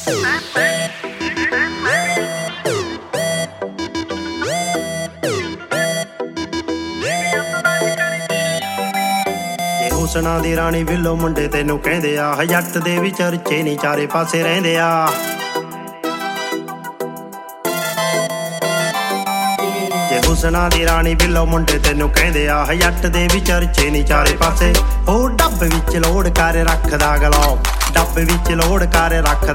ਹੁਸਨਾ ਦੀ ਰਾਣੀ ਵਿਲੋ ਮੁੰਡੇ ਤੈਨੂੰ ਕਹਿੰਦੇ ਆ, ਜੱਟ ਦੇ ਵੀ ਚਰਚੇ ਨੀ ਚਾਰੇ ਪਾਸੇ ਰਹਿੰਦੇ ਆ। ਜੇ ਹੁਸਨਾ ਦੀ ਰਾਣੀ ਵਿਲੋ ਮੁੰਡੇ ਤੈਨੂੰ ਕਹਿੰਦੇ ਆ, ਜੱਟ ਦੇ ਵੀ ਚਰਚੇ ਨੀ ਚਾਰੇ ਪਾਸੇ। ਉਹ ਡੱਬ ਵਿੱਚ ਲੋੜ ਕਰ ਰੱਖਦਾ ਗਲੌਕ, ਡੱਬ ਵਿੱਚ ਲੋੜ ਕਰ ਰੱਖਦਾ